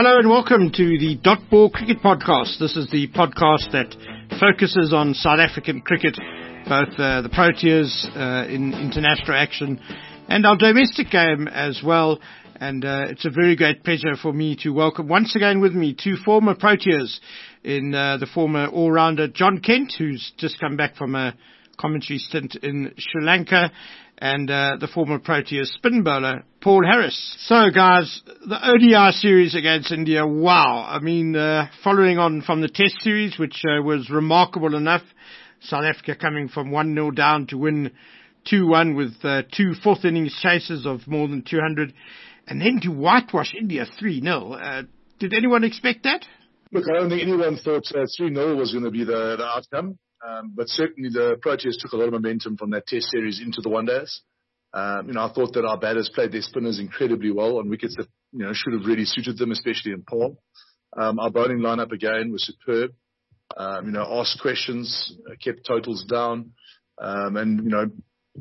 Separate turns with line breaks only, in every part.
Hello and welcome to the Dot Ball Cricket Podcast. This is the podcast that focuses on South African cricket, both the Proteas in international action and our domestic game as well. And it's a very great pleasure for me to welcome once again with me two former Proteas in the former all-rounder John Kent, who's just come back from a commentary stint in Sri Lanka, and the former Proteas spin bowler Paul Harris. So guys, the ODI series against India, wow. I mean, following on from the Test series, which was remarkable enough, South Africa coming from 1-0 down to win 2-1 with two fourth innings chases of more than 200, and then to whitewash India 3-0. Did anyone expect that?
Look, I don't think anyone thought 3-0 was going to be the outcome. But certainly the Proteas took a lot of momentum from that Test series into the one days. I thought that our batters played their spinners incredibly well on wickets that, should have really suited them, especially in Paul. Our bowling lineup again was superb. Asked questions, kept totals down. Even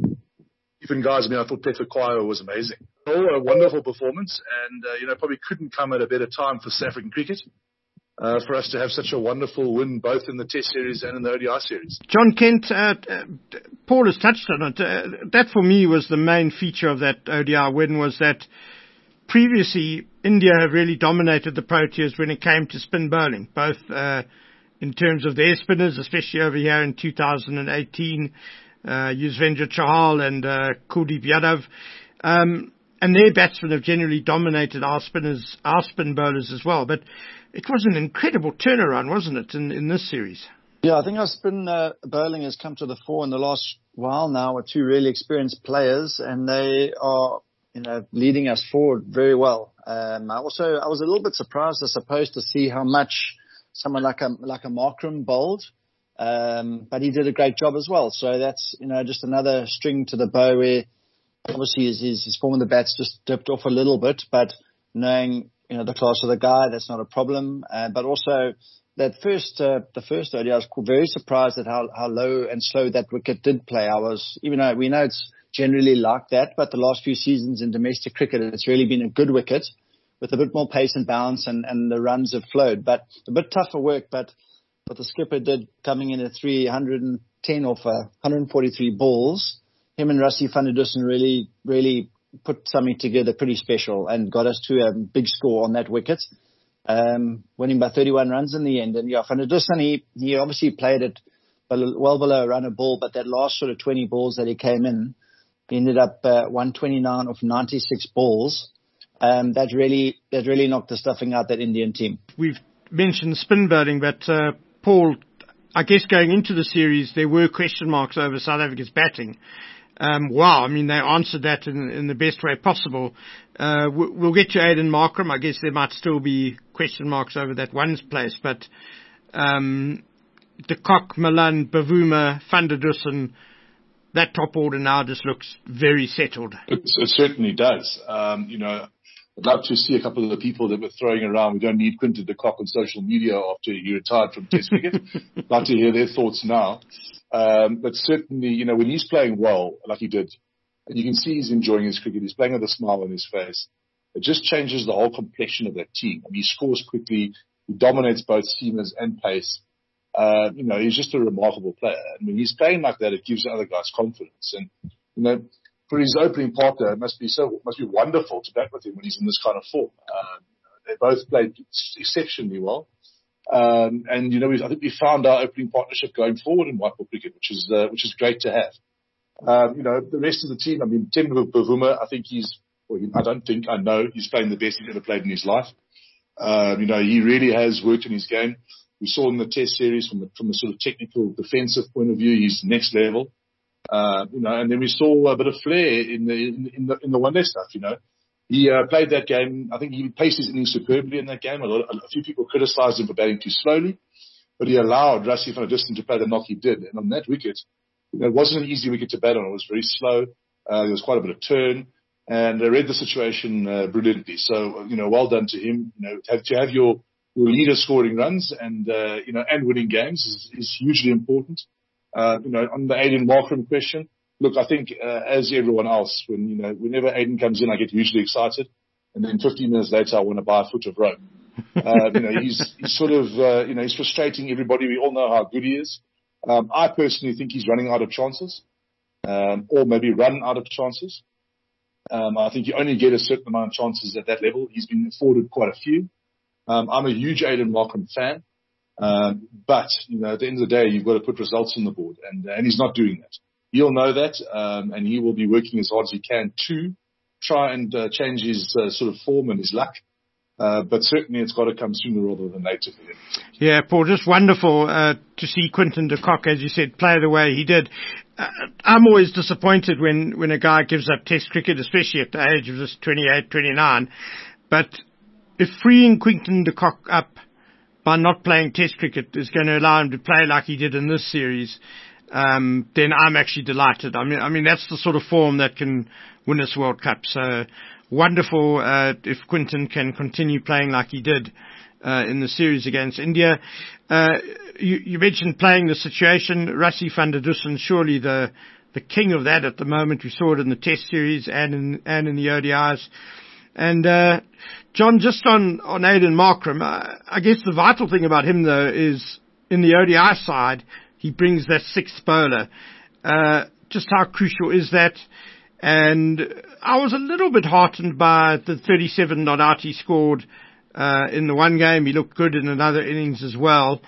guys, I thought Peffer Kwayo was amazing. All a wonderful performance and, probably couldn't come at a better time for South African cricket. For us to have such a wonderful win, both in the Test series and in the ODI series.
John Kent, Paul has touched on it. That for me was the main feature of that ODI win, was that previously India have really dominated the Proteas when it came to spin bowling, both in terms of their spinners, especially over here in 2018, Yuzvendra Chahal and Kuldeep Yadav. And their batsmen have generally dominated our spinners, our spin bowlers as well. But it was an incredible turnaround, wasn't it, in this series?
Yeah, I think our spin bowling has come to the fore in the last while now with two really experienced players, and they are, leading us forward very well. I was a little bit surprised, I suppose, to see how much someone like a Markram bowled, but he did a great job as well. So that's, just another string to the bow where obviously his form of the bats just dipped off a little bit, but knowing, the class of the guy, that's not a problem. But also the first ODI, I was very surprised at how low and slow that wicket did play. Even though we know it's generally like that, but the last few seasons in domestic cricket, it's really been a good wicket with a bit more pace and bounce, and the runs have flowed. But a bit tougher work, but what the skipper did coming in at 310 off 143 balls, him and Rassie van der Dussen really put something together pretty special and got us to a big score on that wicket, winning by 31 runs in the end. And van der Dussen, he obviously played it well below a run a ball, but that last sort of 20 balls that he came in, he ended up 129 off 96 balls. That really knocked the stuffing out that Indian team.
We've mentioned spin bowling, but Paul, I guess going into the series, there were question marks over South Africa's batting. Wow, they answered that in the best way possible. We'll get to Aiden Markram. I guess there might still be question marks over that one's place, but de Kock, Malan, Bavuma, van der Dussen, that top order now just looks very settled.
It certainly does. I'd love to see a couple of the people that were throwing around, we don't need Quinton de Kock on social media after he retired from Test cricket. I'd like to hear their thoughts now. But certainly, when he's playing well, like he did, and you can see he's enjoying his cricket, he's playing with a smile on his face, it just changes the whole complexion of that team. He scores quickly, he dominates both seamers and pace. He's just a remarkable player. And when he's playing like that, it gives the other guys confidence. And, for his opening partner, it must be wonderful to bat with him when he's in this kind of form. They both played exceptionally well. I think we found our opening partnership going forward in white ball cricket, which is great to have. The rest of the team, Temba Bavuma, I know he's playing the best he's ever played in his life. He really has worked on his game. We saw in the Test series from a sort of technical defensive point of view, he's next level. And then we saw a bit of flair in the one day stuff, He played that game. I think he paced his innings superbly in that game. A few people criticized him for batting too slowly, but he allowed Rassie van der Dussen to play the knock he did. And on that wicket, it wasn't an easy wicket to bat on. It was very slow. There was quite a bit of turn, and they read the situation brilliantly. So, well done to him. To have your leader scoring runs and winning games is hugely important. On the Aiden Markram question, look, I think as everyone else, whenever Aiden comes in, I get hugely excited, and then 15 minutes later, I want to buy a foot of rope. He's sort of, he's frustrating everybody. We all know how good he is. I personally think he's running out of chances, or maybe run out of chances. I think you only get a certain amount of chances at that level. He's been afforded quite a few. I'm a huge Aiden Markram fan. But, at the end of the day, you've got to put results on the board, and he's not doing that. He'll know that, and he will be working as hard as he can to try and change his sort of form and his luck. But certainly it's got to come sooner rather than later for him.
Yeah, Paul, just wonderful to see Quinton de Kock, as you said, play the way he did. I'm always disappointed when a guy gives up Test cricket, especially at the age of just 28, 29. But if freeing Quinton de Kock up by not playing Test cricket is going to allow him to play like he did in this series, then I'm actually delighted. I mean, that's the sort of form that can win us World Cup. So wonderful if Quinton can continue playing like he did in the series against India. You mentioned playing the situation. Rassie van der Dussen, surely the king of that at the moment. We saw it in the Test series and in the ODIs. And John, just on Aiden Markram, I guess the vital thing about him though is in the ODI side, he brings that sixth bowler. Just how crucial is that? And I was a little bit heartened by the 37 not out he scored in the one game. He looked good in another innings as well.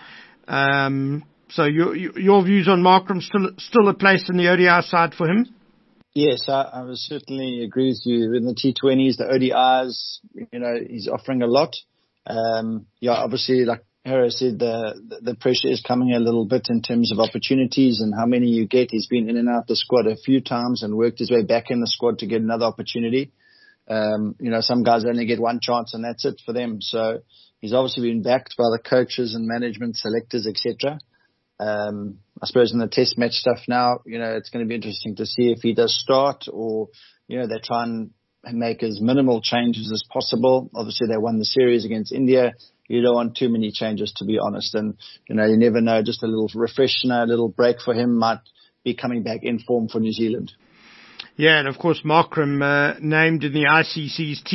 So your views on Markram, still a place in the ODI side for him?
Yes, I would certainly agree with you. In the T20s, the ODIs, he's offering a lot. Obviously, like Harris said, the pressure is coming a little bit in terms of opportunities and how many you get. He's been in and out the squad a few times and worked his way back in the squad to get another opportunity. Some guys only get one chance and that's it for them. So he's obviously been backed by the coaches and management, selectors, etc. I suppose in the test match stuff now, it's going to be interesting to see if he does start or, they try and make as minimal changes as possible. Obviously, they won the series against India. You don't want too many changes, to be honest. And, you never know, just a little refreshener, a little break for him might be coming back in form for New Zealand.
Yeah, and of course, Markram named in the ICC's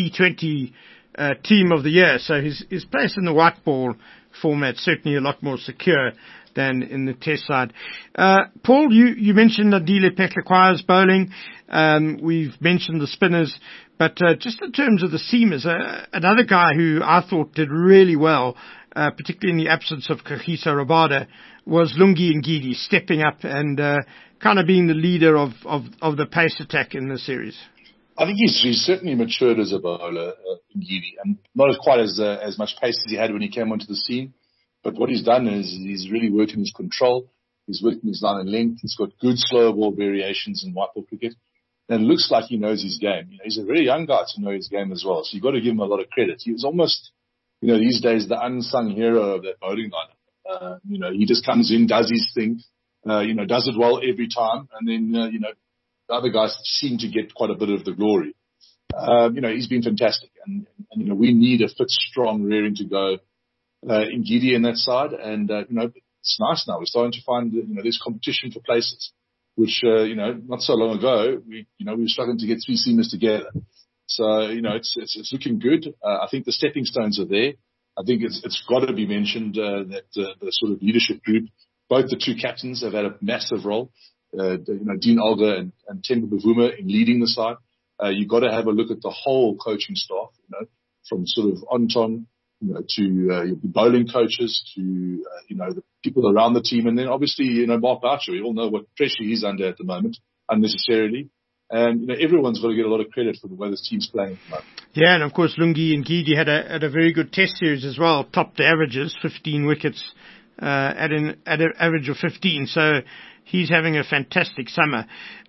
T20 Team of the Year. So his place in the white ball format certainly a lot more secure than in the test side. Paul, you mentioned Adile Petlakwaya's bowling. We've mentioned the spinners. But just in terms of the seamers, another guy who I thought did really well, particularly in the absence of Kagiso Rabada, was Lungi Ngidi, stepping up and kind of being the leader of the pace attack in the series.
I think he's certainly matured as a bowler, Ngidi, and not quite as much pace as he had when he came onto the scene. But what he's done is he's really worked in his control. He's worked in his line and length. He's got good slow ball variations in white ball cricket. And it looks like he knows his game. He's a very young guy to know his game as well. So you've got to give him a lot of credit. He was almost, these days the unsung hero of that bowling lineup. He just comes in, does his thing, does it well every time. And then, the other guys seem to get quite a bit of the glory. He's been fantastic. And we need a fit, strong, rearing to go Ngidi in that side. And, it's nice now. We're starting to find, there's competition for places, which, not so long ago, we were struggling to get three seamers together. So, it's looking good. I think the stepping stones are there. I think it's got to be mentioned, that the sort of leadership group, both the two captains have had a massive role. Dean Olga and Temba Bavuma in leading the side. You've got to have a look at the whole coaching staff, from sort of Anton, to your bowling coaches, to the people around the team, and then obviously Mark Boucher. We all know what pressure he's under at the moment, unnecessarily, and everyone's got to get a lot of credit for the way this team's playing at the moment.
Yeah, and of course Lungi Ngidi had a very good Test series as well, topped the averages, 15 wickets at an average of 15. So he's having a fantastic summer.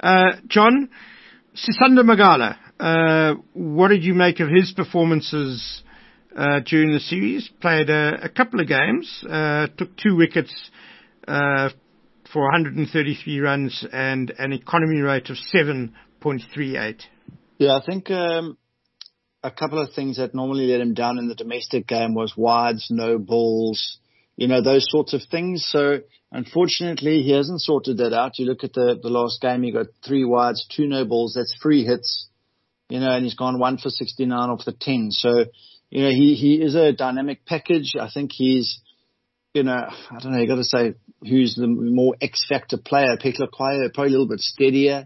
John, Sisanda Magala, what did you make of his performances during the series? Played a couple of games, took 2 wickets for 133 runs and an economy rate of 7.38. Yeah,
I think a couple of things that normally let him down in the domestic game was wides, no balls, those sorts of things. So unfortunately, he hasn't sorted that out. You look at the last game, he got 3 wides, 2 no balls. That's 3 hits, and he's gone 1 for 69 off the 10. So he is a dynamic package. I think he's, I don't know, you got to say who's the more X-factor player. Pekla Kwaye, probably a little bit steadier.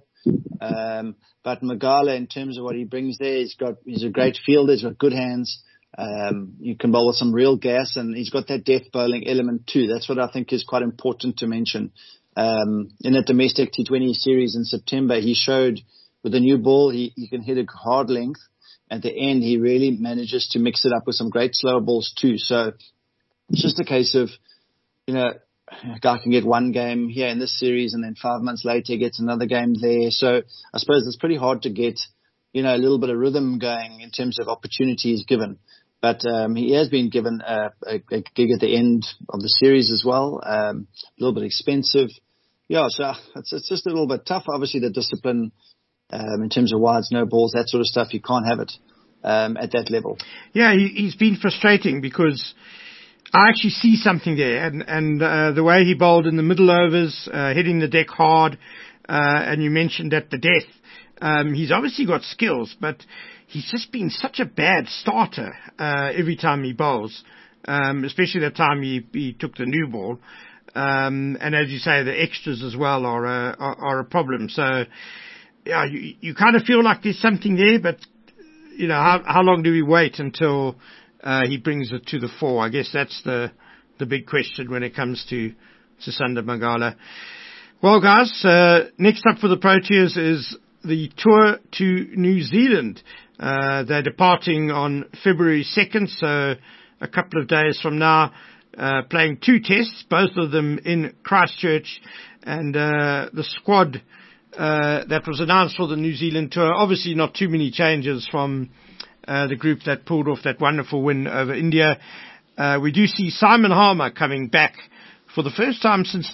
But Magala, in terms of what he brings there, he's a great fielder. He's got good hands. You can bowl with some real gas, and he's got that death bowling element too. That's what I think is quite important to mention. In the domestic T20 series in September, he showed with the new ball, he can hit a hard length. At the end, he really manages to mix it up with some great slower balls too. So it's just a case of, a guy can get one game here in this series and then 5 months later he gets another game there. So I suppose it's pretty hard to get, a little bit of rhythm going in terms of opportunities given. But he has been given a gig at the end of the series as well, a little bit expensive. Yeah, so it's just a little bit tough. Obviously the discipline in terms of wides, no balls, that sort of stuff, you can't have it at that level.
Yeah, he's been frustrating because I actually see something there, and the way he bowled in the middle overs, hitting the deck hard, and you mentioned at the death, he's obviously got skills, but he's just been such a bad starter every time he bowls, especially the time he took the new ball, and as you say, the extras as well are a problem. So yeah, you kind of feel like there's something there, but how long do we wait until he brings it to the fore? I guess that's the big question when it comes to Sisanda Magala. Well, guys, next up for the Proteas is the tour to New Zealand. They're departing on February 2nd, so a couple of days from now, playing 2 tests, both of them in Christchurch, and the squad that was announced for the New Zealand tour, obviously not too many changes from the group that pulled off that wonderful win over India. We do see Simon Harmer coming back for the first time since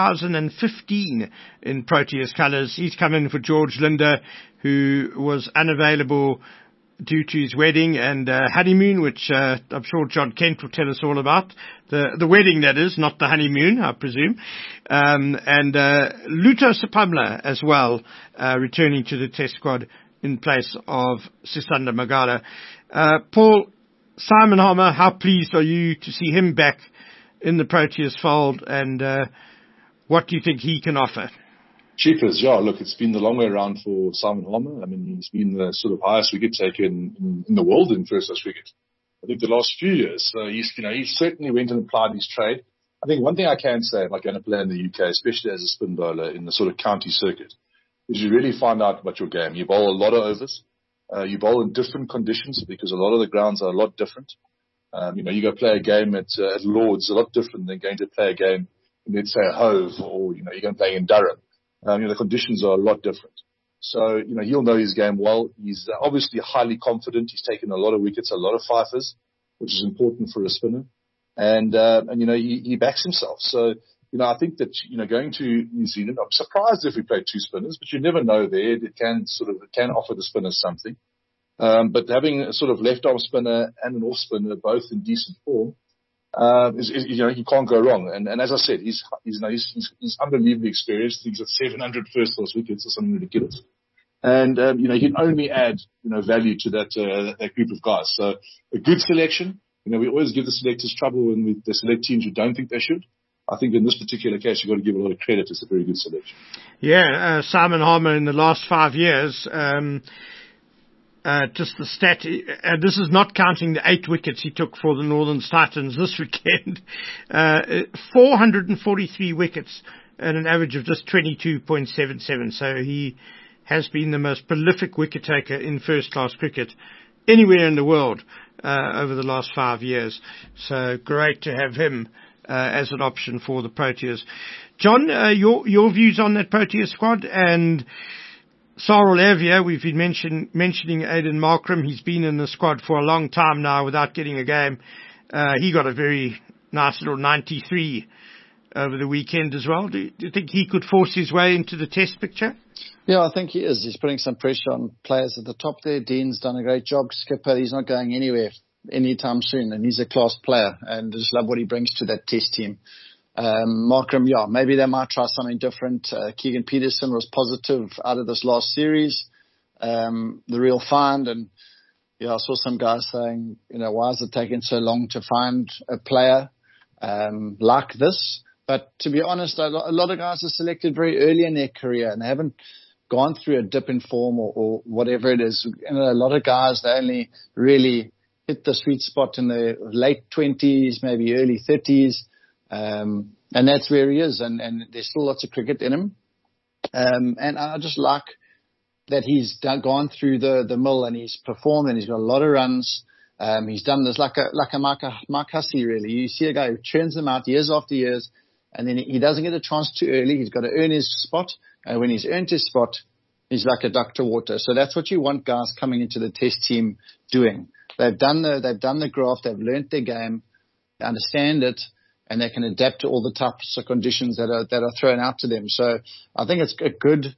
2015 in Proteas colours. He's come in for George Linder, who was unavailable due to his wedding and honeymoon, which I'm sure John Kent will tell us all about. The wedding, that is, not the honeymoon, I presume. And Luto Sapamla as well, returning to the test squad in place of Sisanda Magala. Paul, Simon Harmer, how pleased are you to see him back in the Proteas fold, and what do you think he can offer?
Cheapers, yeah, look, it's been the long way around for Simon Harmer. I mean, he's been the sort of highest wicket taker in the world in first-class cricket, I think, the last few years. So he certainly went and applied his trade. I think one thing I can say about going to play in the UK, especially as a spin bowler in the sort of county circuit, is you really find out about your game. You bowl a lot of overs. You bowl in different conditions because a lot of the grounds are a lot different. You go play a game at Lord's, a lot different than going to play a game in, let's say, Hove, or, you're going to play in Durham. The conditions are a lot different. So, he'll know his game well. He's obviously highly confident. He's taken a lot of wickets, a lot of fifers, which is important for a spinner. And he backs himself. So, I think that, going to New Zealand, I'm surprised if we play 2 spinners, but you never know there. It can offer the spinners something. But having a sort of left arm spinner and an off spinner, both in decent form, you can't go wrong. And as I said, he's unbelievably experienced. He's got 700 first class wickets or something ridiculous. And, he can only add, value to that group of guys. So a good selection. We always give the selectors trouble when they select teams who don't think they should. I think in this particular case, you've got to give a lot of credit. It's a very good selection. Yeah,
Simon Harmer in the last 5 years, just the stat, this is not counting the 8 wickets he took for the Northern Titans this weekend. 443 wickets at an average of just 22.77. So he has been the most prolific wicket taker in first class cricket anywhere in the world over the last 5 years. So great to have him as an option for the Proteas. John, your views on that Proteas squad, and Sarel Avia, we've been mentioning Aiden Markram. He's been in the squad for a long time now without getting a game. He got a very nice little 93 over the weekend as well. Do you think he could force his way into the test picture?
Yeah, I think he is. He's putting some pressure on players at the top there. Dean's done a great job. Skipper, he's not going anywhere anytime soon, and he's a class player, and I just love what he brings to that test team. Markram, yeah, maybe they might try something different. Keegan Peterson was positive out of this last series. The real find, and I saw some guys saying, why is it taking so long to find a player like this? But to be honest, a lot of guys are selected very early in their career and they haven't gone through a dip in form or whatever it is. A lot of guys, they only really hit the sweet spot in the late 20s, maybe early 30s. And that's where he is. And there's still lots of cricket in him. And I just like that he's gone through the mill and he's performed and he's got a lot of runs. He's done this like a Mark Hussey, really. You see a guy who churns them out years after years, and then he doesn't get a chance too early. He's got to earn his spot. And when he's earned his spot, he's like a duck to water. So that's what you want guys coming into the test team doing. They've done the graft. They've learnt their game. They understand it. And they can adapt to all the types of conditions that are thrown out to them. So I think it's a good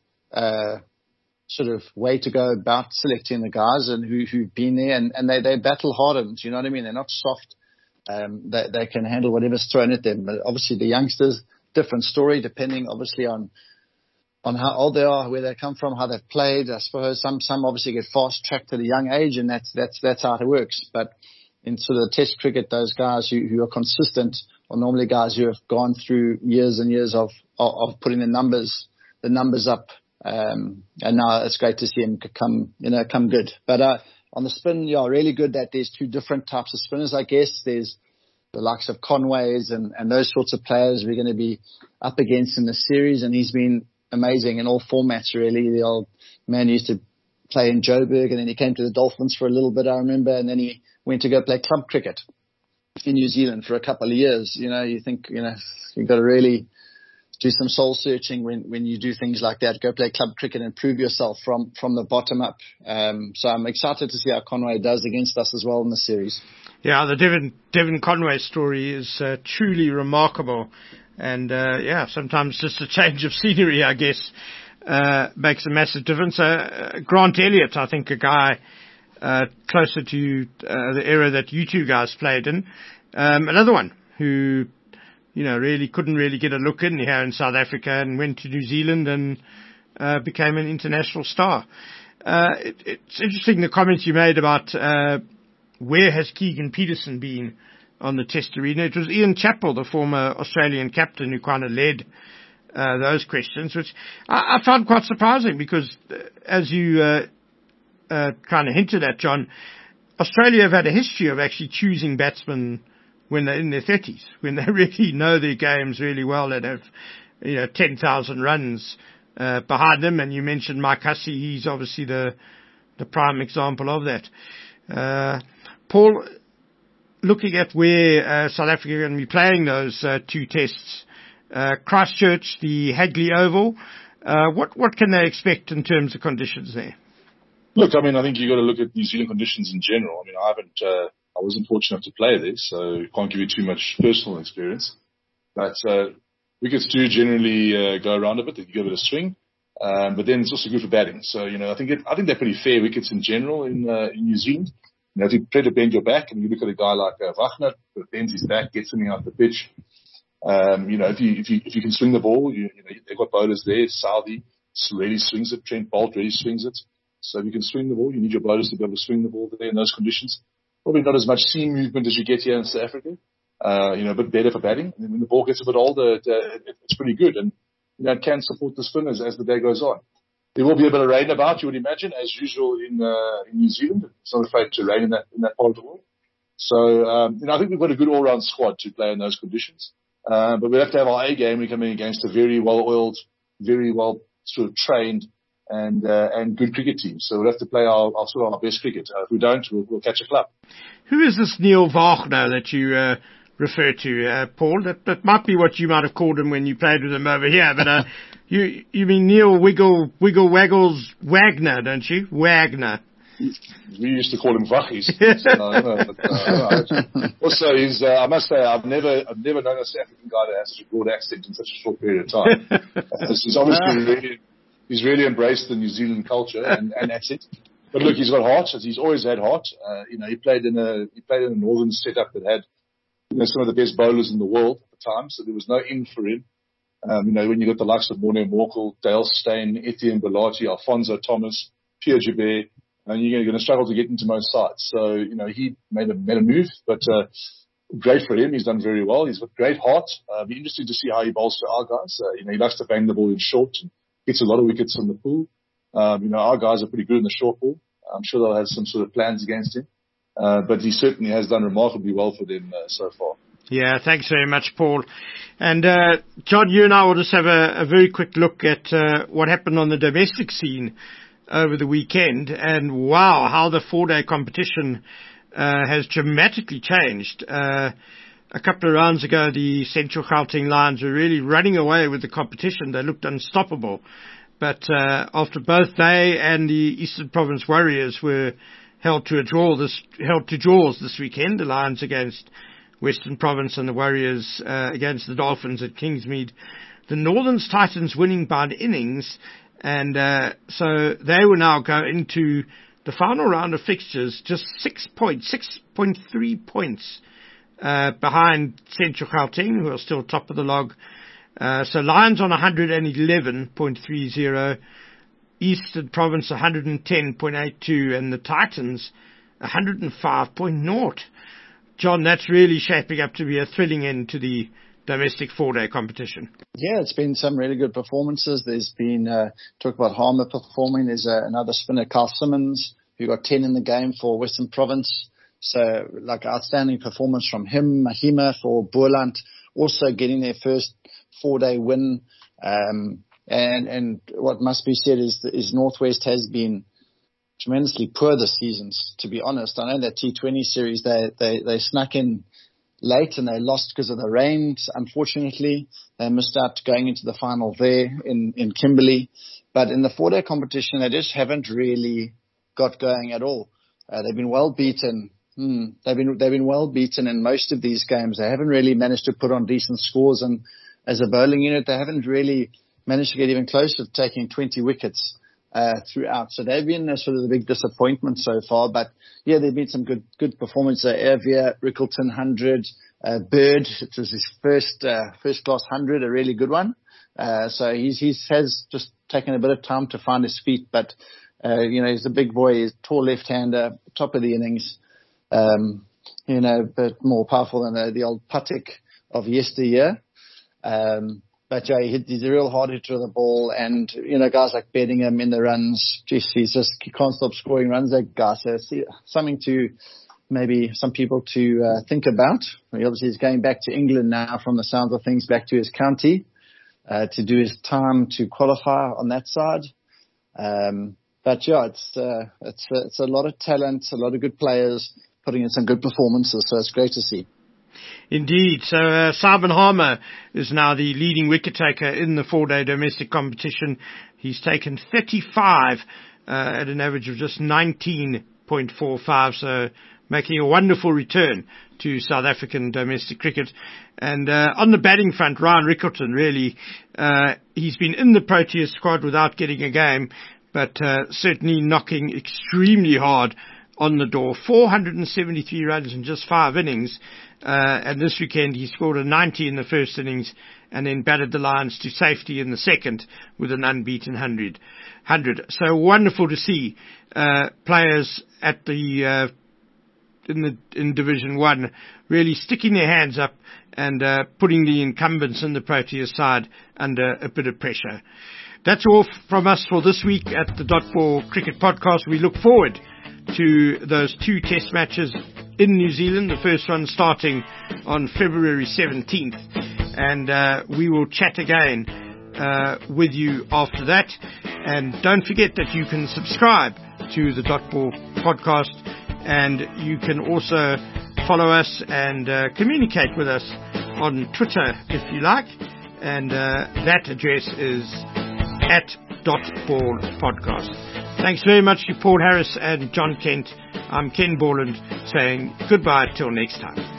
sort of way to go about selecting the guys and who've been there, and they battle hardened. You know what I mean? They're not soft. They can handle whatever's thrown at them. But obviously the youngsters, different story, depending obviously on how old they are, where they come from, how they've played. I suppose some obviously get fast tracked at a young age, and that's how it works. But in sort of the test cricket, those guys who are consistent are normally guys who have gone through years and years of putting the numbers up. And now it's great to see him come good. But on the spin, really good that there's two different types of spinners, I guess. There's the likes of Conways and those sorts of players we're going to be up against in the series, and he's been amazing in all formats, really. The old man used to play in Joburg, and then he came to the Dolphins for a little bit, I remember, and then he went to go play club cricket in New Zealand for a couple of years. You think, you've got to really do some soul searching when you do things like that. Go play club cricket and prove yourself from the bottom up. So I'm excited to see how Conway does against us as well in the series.
Yeah, the Devon Conway story is truly remarkable. And, sometimes just a change of scenery, I guess, makes a massive difference. Grant Elliott, I think a guy closer to the era that you two guys played in. Another one who, really couldn't really get a look in here in South Africa and went to New Zealand and became an international star. It's interesting the comments you made about where has Keegan Peterson been on the test arena. It was Ian Chappell, the former Australian captain, who kind of led those questions, which I found quite surprising because, as you kind of hinted at, John, Australia have had a history of actually choosing batsmen when they're in their 30s, when they really know their games really well and have, 10,000 runs behind them. And you mentioned Mike Hussey. He's obviously the prime example of that. Paul, looking at where South Africa are going to be playing those two tests, Christchurch, the Hagley Oval, what can they expect in terms of conditions there?
Look, I think you've got to look at New Zealand conditions in general. I wasn't fortunate enough to play there, so can't give you too much personal experience. But wickets do generally go around a bit. They give it a swing. But then it's also good for batting. So, I think they're pretty fair wickets in general in New Zealand. If you try to bend your back, and you look at a guy like Wagner, who bends his back, gets something out the pitch. If you can swing the ball, they've got bowlers there. Southey really swings it. Trent Boult really swings it. So if you can swing the ball, you need your bowlers to be able to swing the ball there in those conditions. Probably not as much seam movement as you get here in South Africa. A bit better for batting. And when the ball gets a bit older, it's pretty good. And, it can support the spinners as the day goes on. There will be a bit of rain about, you would imagine, as usual in New Zealand. It's not afraid to rain in that part of the world. So, I think we've got a good all-round squad to play in those conditions. But we have to have our A game. We're coming against a very well-oiled, very well sort of trained and good cricket team. So we'll have to play our best cricket. If we don't, we'll catch a club.
Who is this Neil Wagner that you refer to, Paul? That might be what you might have called him when you played with him over here. But you mean Neil Wiggle Waggles Wagner, don't you? Wagner.
We used to call him Vachis. Also, I must say, I've never known a South African guy that has such a broad accent in such a short period of time. He's obviously he's really embraced the New Zealand culture and accent. But look, he's got heart. He's always had heart. He played in a northern setup that had some of the best bowlers in the world at the time, so there was no in for him. When you got the likes of Morne Morkel, Dale Steyn, Etienne Belati, Alfonso Thomas, Pierre Joubert, and you're going to struggle to get into most sides. So, he made a move, but great for him. He's done very well. He's got great heart. Be interesting to see how he bowls to our guys. He likes to bang the ball in short and gets a lot of wickets on the pool. Our guys are pretty good in the short ball. I'm sure they'll have some sort of plans against him. But he certainly has done remarkably well for them so far.
Yeah, thanks very much, Paul. And John, you and I will just have a very quick look at what happened on the domestic scene over the weekend. And wow, how the 4-day competition has dramatically changed. A couple of rounds ago, the Central Gauteng Lions were really running away with the competition. They looked unstoppable. But after both they and the Eastern Province Warriors were held to draws this weekend, the Lions against Western Province and the Warriors against the Dolphins at Kingsmead, the Northerns Titans winning by an innings, and so they will now go into the final round of fixtures just 6.3 points behind Central Gauteng, who are still top of the log. So Lions on 111.30, Eastern Province 110.82, and the Titans 105.0. John, that's really shaping up to be a thrilling end to the domestic 4-day competition.
Yeah, it's been some really good performances. There's been, talk about Harmer performing. There's another spinner, Carl Simmons, who got 10 in the game for Western Province. So, outstanding performance from him. Mahima for Boerland, also getting their first 4-day win. And what must be said is Northwest has been tremendously poor this season, to be honest. I know that T20 series, they snuck in late and they lost because of the rains. Unfortunately, they missed out going into the final there in Kimberley. But in the 4-day competition, they just haven't really got going at all. They've been well beaten. They've been well beaten in most of these games. They haven't really managed to put on decent scores, and as a bowling unit, they haven't really managed to get even close to taking 20 wickets throughout. So they've been sort of the big disappointment so far. But yeah, there've been some good performances. Ervia, Rickleton 100, Bird, it was his first class 100, a really good one. So he has just taken a bit of time to find his feet, but he's a big boy. He's a tall left-hander, top of the innings, but more powerful than the old Patek of yesteryear. But yeah, he's a real hard hitter of the ball, and guys like Bedingham in the runs, he can't stop scoring runs. That guy, so something to maybe some people to think about. He obviously is going back to England now, from the sounds of things, back to his county to do his time to qualify on that side. But yeah, it's a lot of talent, a lot of good players putting in some good performances. So it's great to see.
Indeed. So Simon Harmer is now the leading wicket taker in the 4-day domestic competition. He's taken 35 at an average of just 19.45, so making a wonderful return to South African domestic cricket. And on the batting front, Ryan Rickleton, really, he's been in the Proteas squad without getting a game, but certainly knocking extremely hard on the door. 473 runs in just 5 innings. And this weekend he scored a 90 in the first innings and then batted the Lions to safety in the second with an unbeaten 100. So wonderful to see players at the in Division 1 really sticking their hands up and putting the incumbents in the Proteas side under a bit of pressure. That's all from us for this week at the Dot Ball Cricket Podcast. We look forward to those 2 test matches in New Zealand, the first one starting on February 17th. And we will chat again with you after that. And don't forget that you can subscribe to the Dot Ball Podcast, and you can also follow us and communicate with us on Twitter if you like. And that address is @DotBallPodcast. Thanks very much to Paul Harris and John Kent. I'm Ken Borland saying goodbye till next time.